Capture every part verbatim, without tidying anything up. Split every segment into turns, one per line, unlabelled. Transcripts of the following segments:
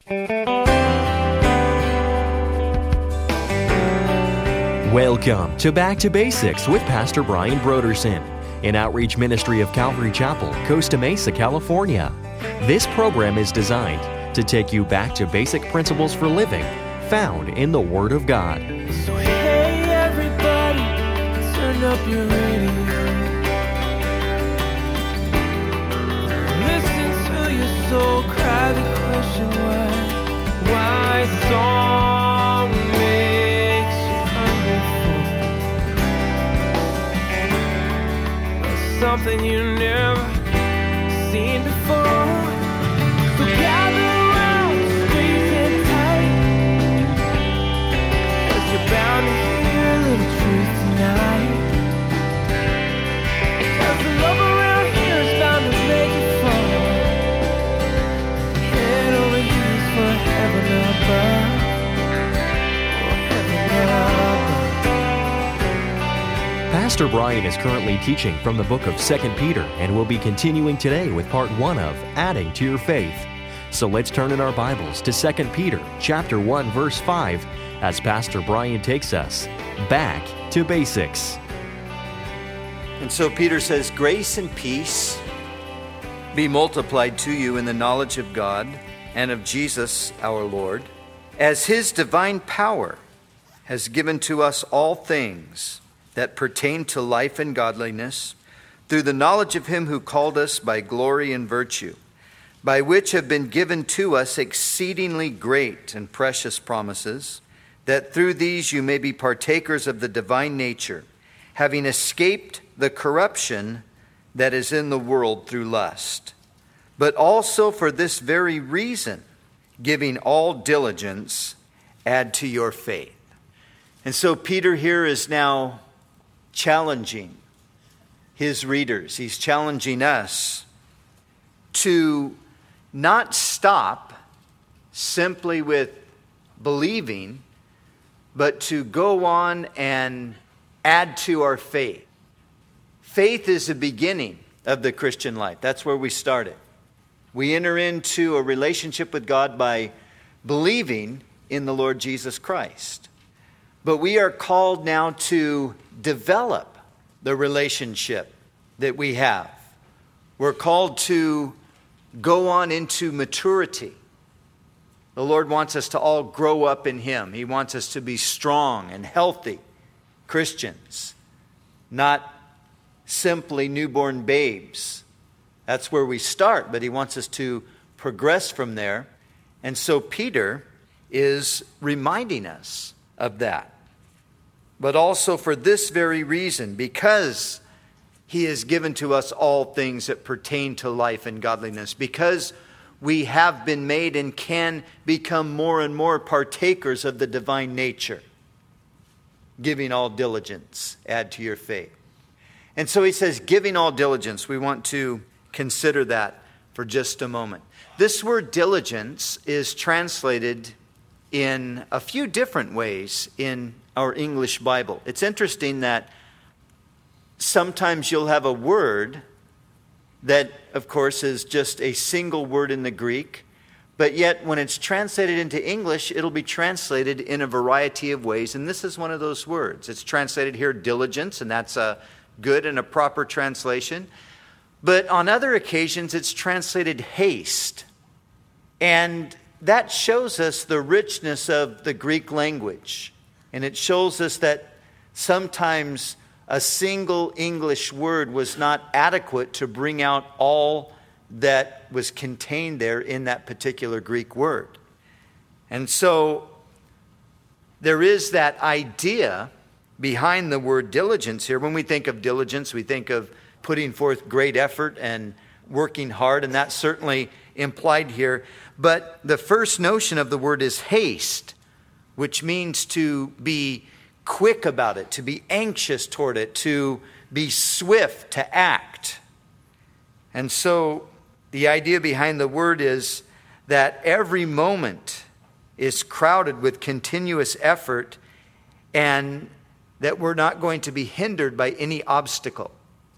Welcome to Back to Basics with Pastor Brian Brodersen, an outreach ministry of Calvary Chapel, Costa Mesa, California. This program is designed to take you back to basic principles for living found in the Word of God.
So hey everybody, turn up your radio. Listen to your soul cry the question why. Why song makes you hungry for something you never seen before. So gather around, squeeze in tight, 'cause you're bound to hear a little truth tonight. 'Cause the love around here is bound to make you fall. Head over heels for heaven above. Oh, heaven above.
Pastor Brian is currently teaching from the book of Second Peter and will be continuing today with part one of Adding to Your Faith. So let's turn in our Bibles to Second Peter chapter one, verse five, as Pastor Brian takes us back to basics.
And so Peter says, grace and peace be multiplied to you in the knowledge of God and of Jesus our Lord, as his divine power has given to us all things that pertain to life and godliness, through the knowledge of him who called us by glory and virtue, by which have been given to us exceedingly great and precious promises, that through these you may be partakers of the divine nature, having escaped the corruption that is in the world through lust. But also for this very reason, giving all diligence, add to your faith. And so Peter here is now challenging his readers. He's challenging us to not stop simply with believing, but to go on and add to our faith. Faith is the beginning of the Christian life. That's where we started. We enter into a relationship with God by believing in the Lord Jesus Christ. But we are called now to develop the relationship that we have. We're called to go on into maturity. The Lord wants us to all grow up in him. He wants us to be strong and healthy Christians, not simply newborn babes. That's where we start, but he wants us to progress from there. And so Peter is reminding us of that. But also for this very reason, because he has given to us all things that pertain to life and godliness, because we have been made and can become more and more partakers of the divine nature. Giving all diligence, add to your faith. And so he says, giving all diligence. We want to consider that for just a moment. This word diligence is translated in a few different ways in our English Bible. It's interesting that sometimes you'll have a word that, of course, is just a single word in the Greek, but yet when it's translated into English, it'll be translated in a variety of ways, and this is one of those words. It's translated here diligence, and that's a good and a proper translation. But on other occasions, it's translated haste. And that shows us the richness of the Greek language. And it shows us that sometimes a single English word was not adequate to bring out all that was contained there in that particular Greek word. And so there is that idea behind the word diligence here. When we think of diligence, we think of putting forth great effort and working hard, and that's certainly implied here. But the first notion of the word is haste, which means to be quick about it, to be anxious toward it, to be swift to act. And so the idea behind the word is that every moment is crowded with continuous effort, and that we're not going to be hindered by any obstacle.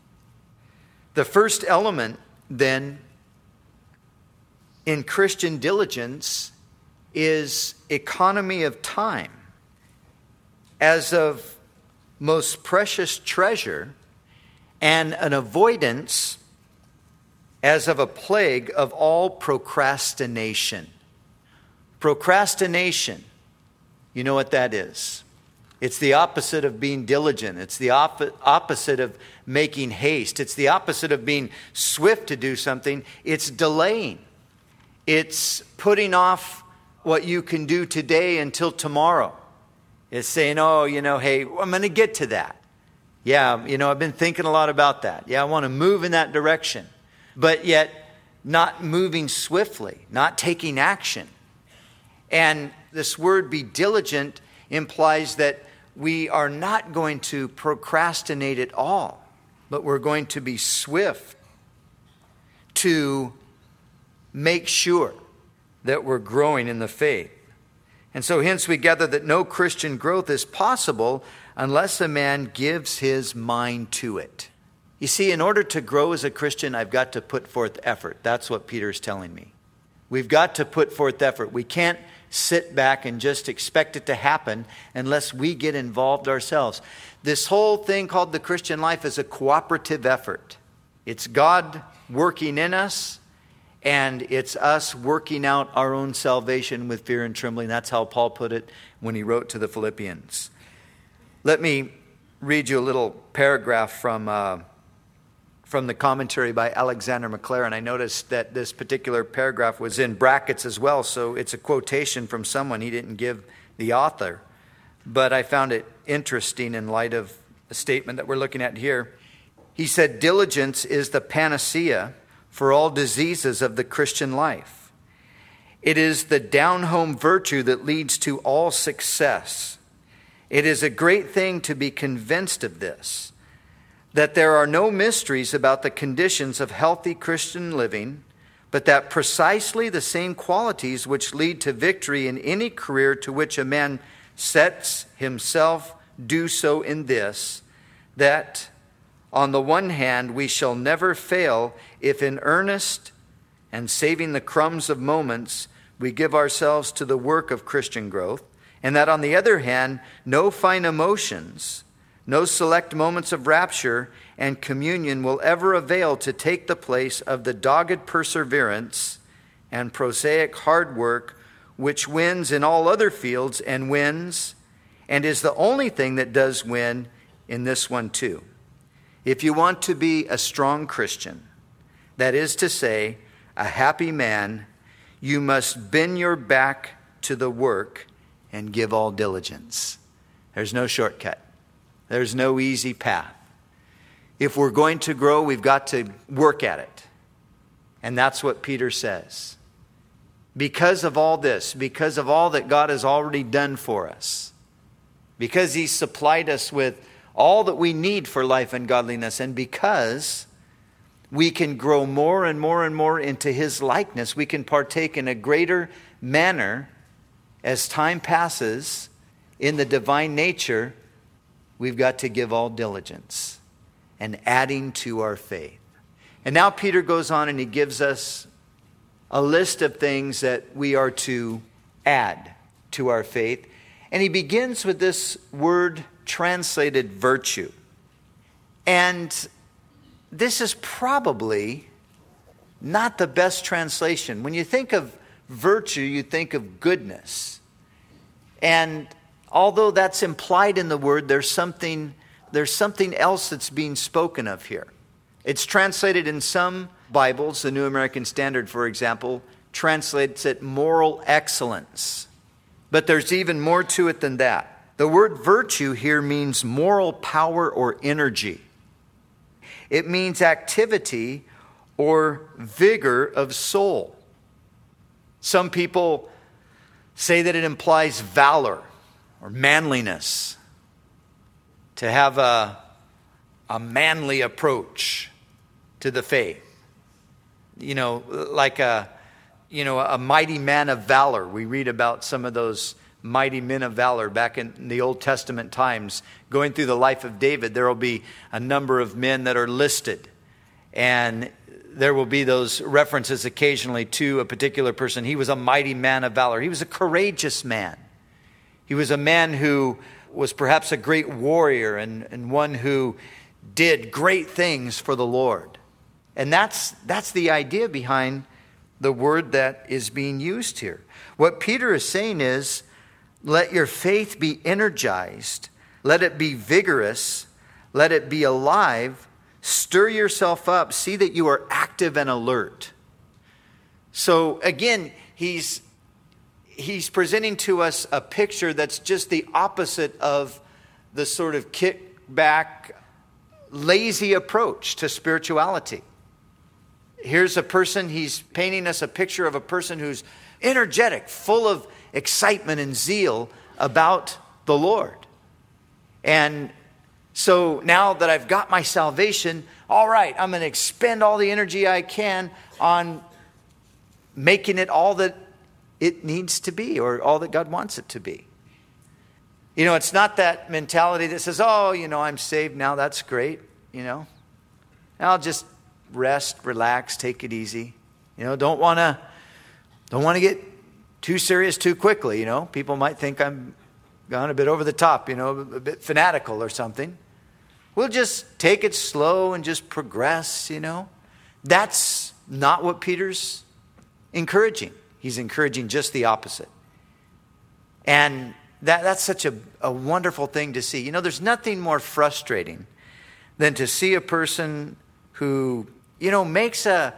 The first element, then, in Christian diligence is economy of time as of most precious treasure, and an avoidance as of a plague of all procrastination. Procrastination, you know what that is. It's the opposite of being diligent. It's the op- opposite of making haste. It's the opposite of being swift to do something. It's delaying. It's putting off what you can do today until tomorrow. It's saying, oh, you know, hey, I'm going to get to that. Yeah, you know, I've been thinking a lot about that. Yeah, I want to move in that direction. But yet not moving swiftly, not taking action. And this word be diligent implies that we are not going to procrastinate at all, but we're going to be swift to make sure that we're growing in the faith. And so hence we gather that no Christian growth is possible unless a man gives his mind to it. You see, in order to grow as a Christian, I've got to put forth effort. That's what Peter's telling me. We've got to put forth effort. We can't sit back and just expect it to happen unless we get involved ourselves. This whole thing called the Christian life is a cooperative effort. It's God working in us, and it's us working out our own salvation with fear and trembling. That's how Paul put it when he wrote to the Philippians. Let me read you a little paragraph from uh, from the commentary by Alexander McLaren. I noticed that this particular paragraph was in brackets as well, so it's a quotation from someone. He didn't give the author, but I found it interesting in light of the statement that we're looking at here. He said, diligence is the panacea for all diseases of the Christian life. It is the down-home virtue that leads to all success. It is a great thing to be convinced of this, that there are no mysteries about the conditions of healthy Christian living, but that precisely the same qualities which lead to victory in any career to which a man sets himself do so in this, that on the one hand we shall never fail if in earnest and saving the crumbs of moments we give ourselves to the work of Christian growth, and that on the other hand no fine emotions, no select moments of rapture and communion will ever avail to take the place of the dogged perseverance and prosaic hard work which wins in all other fields and wins and is the only thing that does win in this one too. If you want to be a strong Christian, that is to say, a happy man, you must bend your back to the work and give all diligence. There's no shortcut. There's no easy path. If we're going to grow, we've got to work at it. And that's what Peter says. Because of all this, because of all that God has already done for us, because He's supplied us with all that we need for life and godliness, and because we can grow more and more and more into His likeness, we can partake in a greater manner as time passes in the divine nature. We've got to give all diligence and adding to our faith. And now Peter goes on and he gives us a list of things that we are to add to our faith. And he begins with this word translated virtue. And this is probably not the best translation. When you think of virtue, you think of goodness. And although that's implied in the word, there's something, there's something else that's being spoken of here. It's translated in some Bibles, the New American Standard, for example, translates it moral excellence. But there's even more to it than that. The word virtue here means moral power or energy. It means activity or vigor of soul. Some people say that it implies valor or manliness, to have a, a manly approach to the faith. You know, like a, you know, a mighty man of valor. We read about some of those mighty men of valor back in the Old Testament times. Going through the life of David, there will be a number of men that are listed. And there will be those references occasionally to a particular person. He was a mighty man of valor. He was a courageous man. He was a man who was perhaps a great warrior and, and one who did great things for the Lord. And that's that's the idea behind the word that is being used here. What Peter is saying is, let your faith be energized. Let it be vigorous. Let it be alive. Stir yourself up. See that you are active and alert. So again, he's he's presenting to us a picture that's just the opposite of the sort of kick-back, lazy approach to spirituality. Here's a person, he's painting us a picture of a person who's energetic, full of excitement and zeal about the Lord. And so now that I've got my salvation, all right, I'm going to expend all the energy I can on making it all that it needs to be, or all that God wants it to be. You know, it's not that mentality that says, oh, you know, I'm saved now, that's great, you know. I'll just rest, relax, take it easy. You know, don't want to don't want to get too serious too quickly, you know. People might think I'm gone a bit over the top, you know, a bit fanatical or something. We'll just take it slow and just progress, you know. That's not what Peter's encouraging. He's encouraging just the opposite. And that, that's such a, a wonderful thing to see. You know, there's nothing more frustrating than to see a person who, you know, makes a,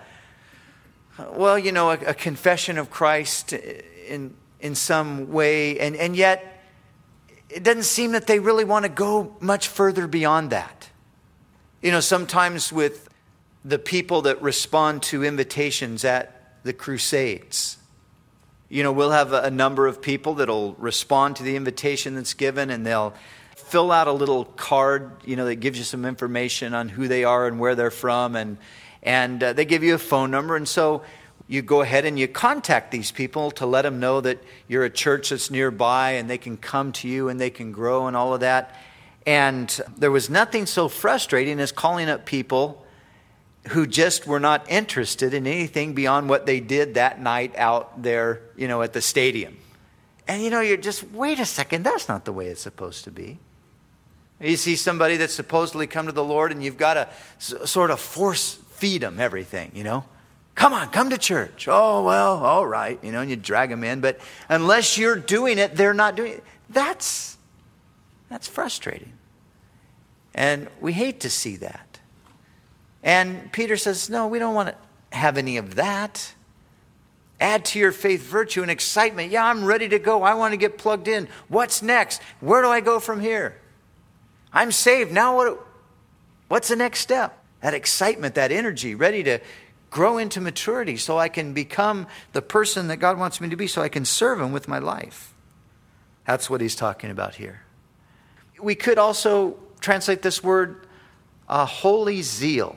well, you know, a, a confession of Christ in in some way, and, and yet it doesn't seem that they really want to go much further beyond that. You know, sometimes with the people that respond to invitations at the crusades, you know, we'll have a, a number of people that'll respond to the invitation that's given, and they'll fill out a little card, you know, that gives you some information on who they are and where they're from, and and uh, they give you a phone number, and so you go ahead and you contact these people to let them know that you're a church that's nearby and they can come to you and they can grow and all of that. And there was nothing so frustrating as calling up people who just were not interested in anything beyond what they did that night out there, you know, at the stadium. And, you know, you're just, wait a second, that's not the way it's supposed to be. You see somebody that's supposedly come to the Lord and you've got to s- sort of force feed them everything, you know. Come on, come to church. Oh, well, all right. You know, and you drag them in. But unless you're doing it, they're not doing it. That's, that's frustrating. And we hate to see that. And Peter says, no, we don't want to have any of that. Add to your faith virtue and excitement. Yeah, I'm ready to go. I want to get plugged in. What's next? Where do I go from here? I'm saved. Now what? What's the next step? That excitement, that energy, ready to grow into maturity so I can become the person that God wants me to be, so I can serve Him with my life. That's what he's talking about here. We could also translate this word a holy zeal.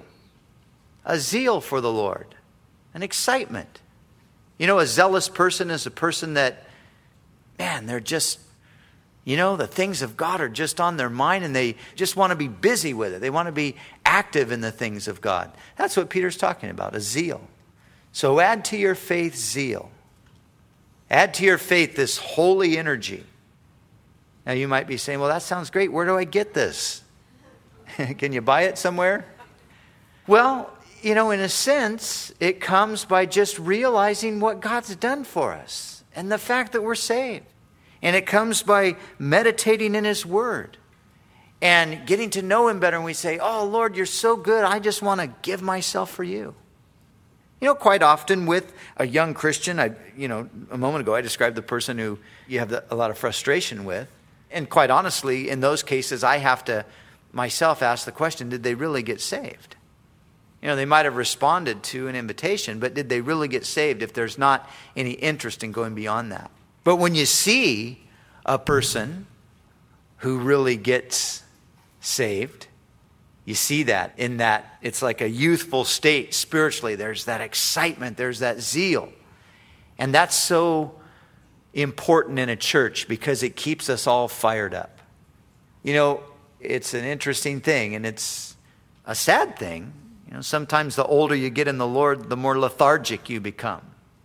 A zeal for the Lord. An excitement. You know, a zealous person is a person that, man, they're just, you know, the things of God are just on their mind and they just want to be busy with it. They want to be active in the things of God. That's what Peter's talking about, a zeal. So add to your faith zeal. Add to your faith this holy energy. Now you might be saying, well, that sounds great. Where do I get this? Can you buy it somewhere? Well, you know, in a sense, it comes by just realizing what God's done for us and the fact that we're saved. And it comes by meditating in His Word and getting to know Him better. And we say, oh, Lord, you're so good. I just want to give myself for you. You know, quite often with a young Christian, I, you know, a moment ago I described the person who you have a lot of frustration with. And quite honestly, in those cases, I have to myself ask the question, did they really get saved? You know, they might have responded to an invitation, but did they really get saved if there's not any interest in going beyond that? But when you see a person who really gets saved, you see that in that it's like a youthful state spiritually. There's that excitement, there's that zeal. And that's so important in a church because it keeps us all fired up. You know, it's an interesting thing and it's a sad thing You know, sometimes the older you get in the Lord, the more lethargic you become.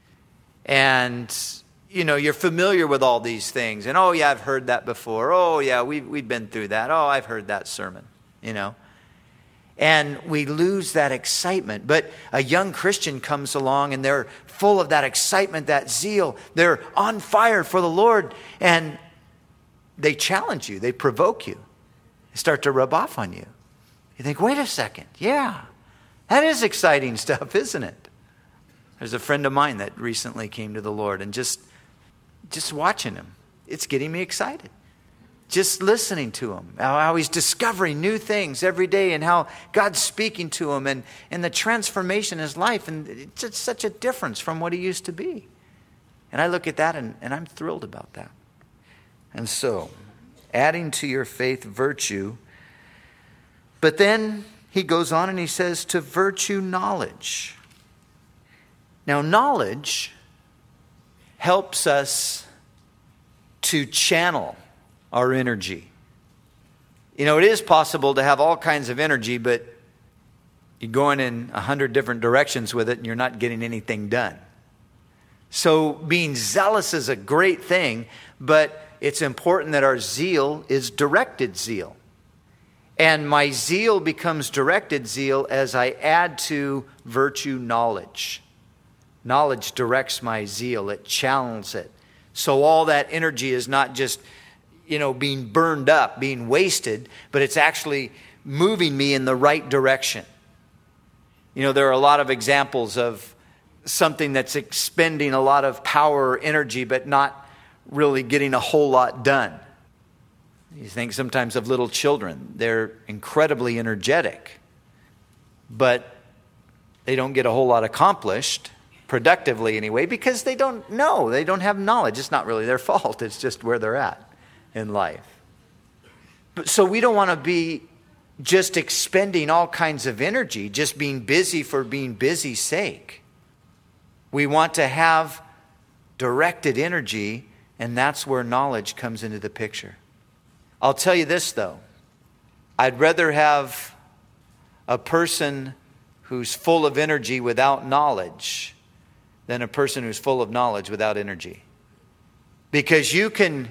And, you know, you're familiar with all these things. And, oh, yeah, I've heard that before. Oh, yeah, we've, we've been through that. Oh, I've heard that sermon, you know. And we lose that excitement. But a young Christian comes along and they're full of that excitement, that zeal. They're on fire for the Lord. And they challenge you. They provoke you. They start to rub off on you. You think, wait a second. Yeah, that is exciting stuff, isn't it? There's a friend of mine that recently came to the Lord, and just, just watching him, it's getting me excited. Just listening to him, how, how he's discovering new things every day, and how God's speaking to him, and, and the transformation in his life. And it's just such a difference from what he used to be. And I look at that, and, and I'm thrilled about that. And so, adding to your faith virtue. But then he goes on and he says, to virtue knowledge. Now, knowledge helps us to channel our energy. You know, it is possible to have all kinds of energy, but you're going in a hundred different directions with it and you're not getting anything done. So being zealous is a great thing, but it's important that our zeal is directed zeal. And my zeal becomes directed zeal as I add to virtue knowledge. Knowledge directs my zeal. It channels it. So all that energy is not just, you know, being burned up, being wasted, but it's actually moving me in the right direction. You know, there are a lot of examples of something that's expending a lot of power or energy, but not really getting a whole lot done. You think sometimes of little children. They're incredibly energetic, but they don't get a whole lot accomplished, productively anyway, because they don't know. They don't have knowledge. It's not really their fault. It's just where they're at in life. But so we don't want to be just expending all kinds of energy, just being busy for being busy's sake. We want to have directed energy, and that's where knowledge comes into the picture. I'll tell you this, though. I'd rather have a person who's full of energy without knowledge than a person who's full of knowledge without energy. Because you can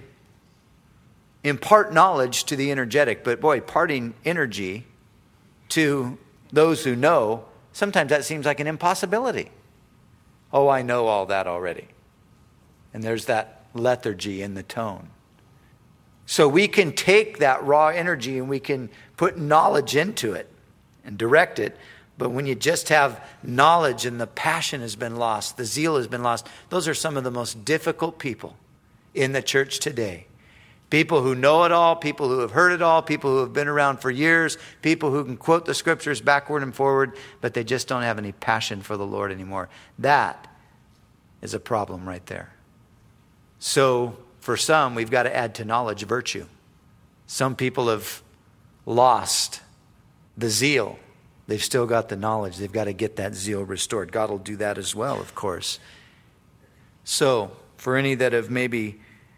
impart knowledge to the energetic, but boy, imparting energy to those who know, sometimes that seems like an impossibility. Oh, I know all that already. And there's that lethargy in the tone. So we can take that raw energy and we can put knowledge into it and direct it. But when you just have knowledge and the passion has been lost, the zeal has been lost, those are some of the most difficult people in the church today. People who know it all, people who have heard it all, people who have been around for years, people who can quote the scriptures backward and forward, but they just don't have any passion for the Lord anymore. That is a problem right there. So for some, we've got to add to knowledge virtue. Some people have lost the zeal. They've still got the knowledge. They've got to get that zeal restored. God will do that as well, of course. So, for any that have maybe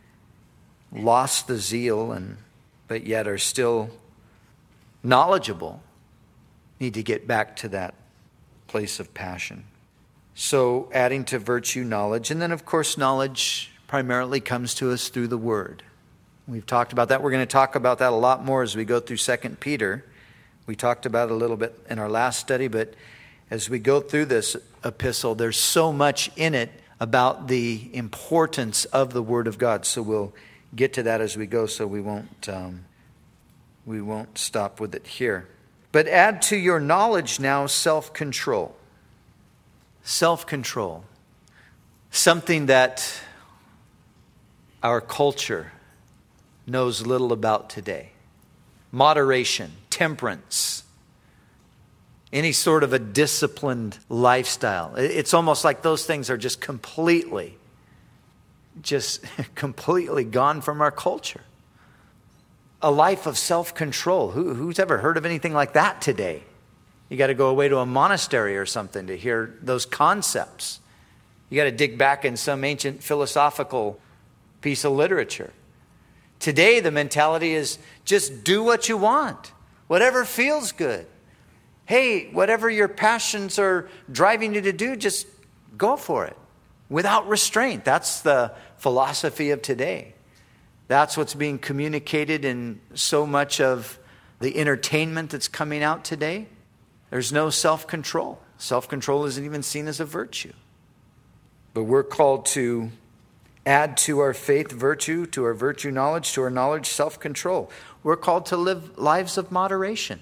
lost the zeal and but yet are still knowledgeable, need to get back to that place of passion. So, adding to virtue knowledge. And then, of course, knowledge primarily comes to us through the Word. We've talked about that. We're going to talk about that a lot more as we go through Second Peter. We talked about it a little bit in our last study, but as we go through this epistle, there's so much in it about the importance of the Word of God. So we'll get to that as we go, so we won't um, we won't stop with it here. But add to your knowledge now self-control. Self-control. Something that our culture knows little about today. Moderation, temperance, any sort of a disciplined lifestyle. It's almost like those things are just completely, just completely gone from our culture. A life of self-control. Who, who's ever heard of anything like that today? You got to go away to a monastery or something to hear those concepts. You got to dig back in some ancient philosophical piece of literature. Today, the mentality is just do what you want, whatever feels good. Hey, whatever your passions are driving you to do, just go for it without restraint. That's the philosophy of today. That's what's being communicated in so much of the entertainment that's coming out today. There's no self-control. Self-control isn't even seen as a virtue. But we're called to add to our faith virtue, to our virtue knowledge, to our knowledge self-control. We're called to live lives of moderation,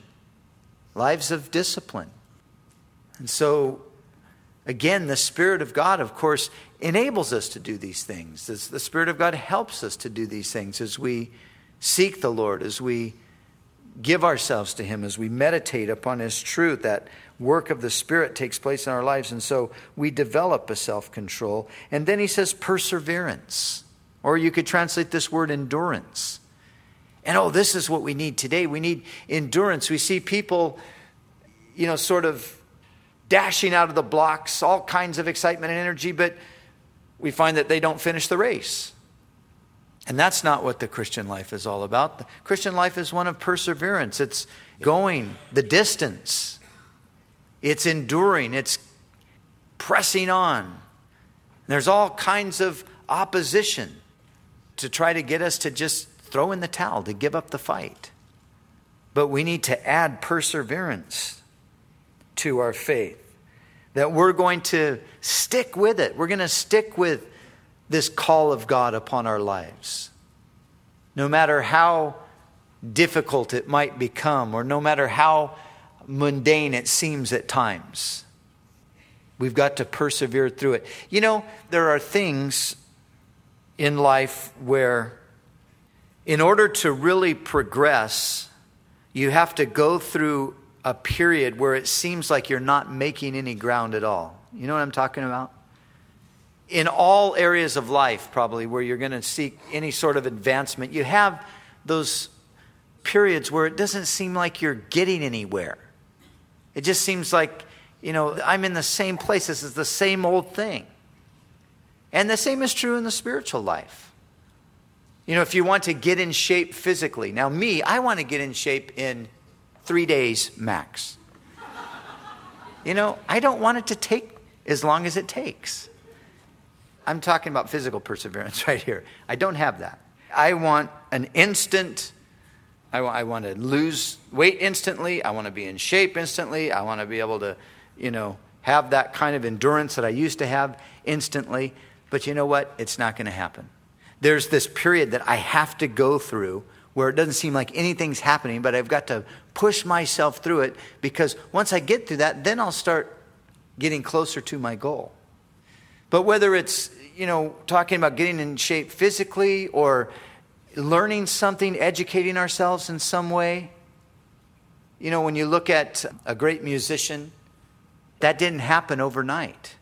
lives of discipline. And so, again, the Spirit of God, of course, enables us to do these things. The Spirit of God helps us to do these things as we seek the Lord, as we give ourselves to Him, as we meditate upon His truth. That work of the Spirit takes place in our lives, and so we develop a self-control. And then he says perseverance, or you could translate this word endurance. And oh, this is what we need today. We need endurance. We see people, you know, sort of dashing out of the blocks, all kinds of excitement and energy, but we find that they don't finish the race. And that's not what the Christian life is all about. The Christian life is one of perseverance. It's going the distance. It's enduring. It's pressing on. There's all kinds of opposition to try to get us to just throw in the towel, to give up the fight. But we need to add perseverance to our faith. That we're going to stick with it. We're going to stick with this call of God upon our lives. No matter how difficult it might become, or no matter how mundane it seems at times, we've got to persevere through it. You know, there are things in life where in order to really progress, you have to go through a period where it seems like you're not making any ground at all. You know what I'm talking about? In all areas of life, probably, where you're going to seek any sort of advancement, you have those periods where it doesn't seem like you're getting anywhere. It just seems like, you know, I'm in the same place. This is the same old thing. And the same is true in the spiritual life. You know, if you want to get in shape physically. Now, me, I want to get in shape in three days max. You know, I don't want it to take as long as it takes. I'm talking about physical perseverance right here. I don't have that. I want an instant, I want, I want to lose weight instantly. I want to be in shape instantly. I want to be able to, you know, have that kind of endurance that I used to have instantly. But you know what? It's not going to happen. There's this period that I have to go through where it doesn't seem like anything's happening, but I've got to push myself through it, because once I get through that, then I'll start getting closer to my goal. But whether it's, you know, talking about getting in shape physically, or learning something, educating ourselves in some way. You know, when you look at a great musician, that didn't happen overnight.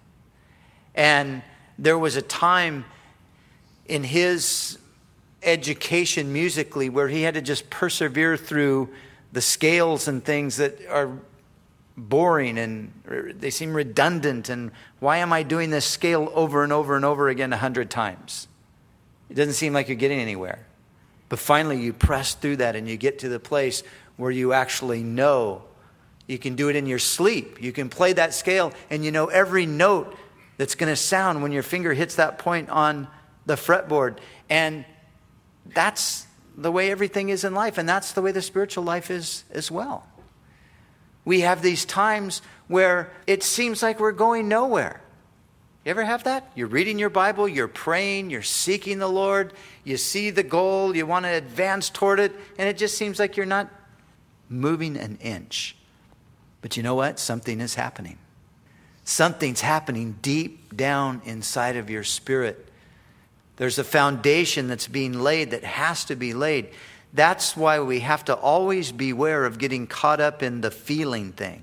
And there was a time in his education musically where he had to just persevere through the scales and things that are boring and they seem redundant. And why am I doing this scale over and over and over again a hundred times? It doesn't seem like you're getting anywhere. But finally you press through that and you get to the place where you actually know. You can do it in your sleep. You can play that scale and you know every note that's going to sound when your finger hits that point on the fretboard. And that's the way everything is in life. And that's the way the spiritual life is as well. We have these times where it seems like we're going nowhere. You ever have that? You're reading your Bible, you're praying, you're seeking the Lord, you see the goal, you want to advance toward it, and it just seems like you're not moving an inch. But you know what? Something is happening. Something's happening deep down inside of your spirit. There's a foundation that's being laid that has to be laid. That's why we have to always beware of getting caught up in the feeling thing.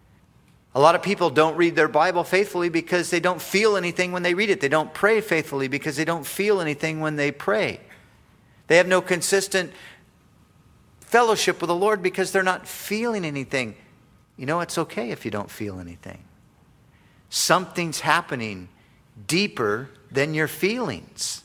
A lot of people don't read their Bible faithfully because they don't feel anything when they read it. They don't pray faithfully because they don't feel anything when they pray. They have no consistent fellowship with the Lord because they're not feeling anything. You know, it's okay if you don't feel anything. Something's happening deeper than your feelings.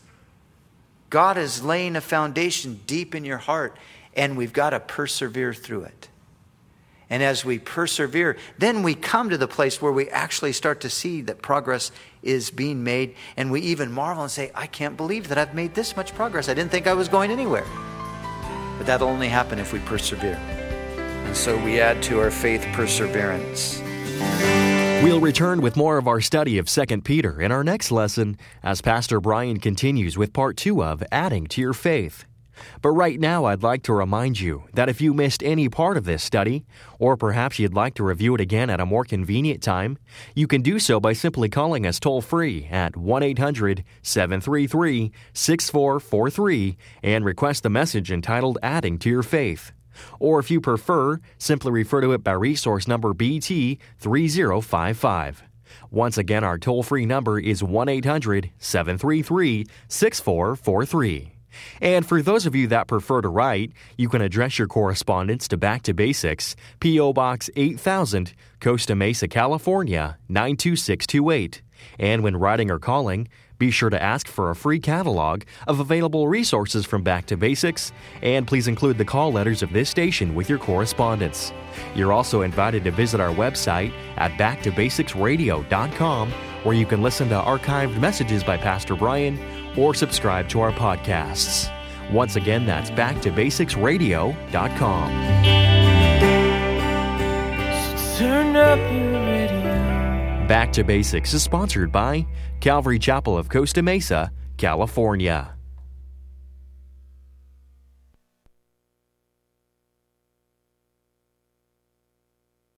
God is laying a foundation deep in your heart, and we've got to persevere through it. And as we persevere, then we come to the place where we actually start to see that progress is being made. And we even marvel and say, I can't believe that I've made this much progress. I didn't think I was going anywhere. But that'll only happen if we persevere. And so we add to our faith perseverance.
We'll return with more of our study of Second Peter in our next lesson as Pastor Brian continues with part two of Adding to Your Faith. But right now, I'd like to remind you that if you missed any part of this study, or perhaps you'd like to review it again at a more convenient time, you can do so by simply calling us toll-free at one eight hundred seven three three six four four three and request a message entitled Adding to Your Faith. Or if you prefer, simply refer to it by resource number B T three zero five five. Once again, our toll-free number is one eight hundred seven three three six four four three. And for those of you that prefer to write, you can address your correspondence to Back to Basics, P O. Box eight thousand, Costa Mesa, California, nine two six two eight. And when writing or calling, be sure to ask for a free catalog of available resources from Back to Basics, and please include the call letters of this station with your correspondence. You're also invited to visit our website at back to basics radio dot com, where you can listen to archived messages by Pastor Brian or subscribe to our podcasts. Once again, that's back to basics radio dot com.
So turn up your radio.
Back to Basics is sponsored by Calvary Chapel of Costa Mesa, California.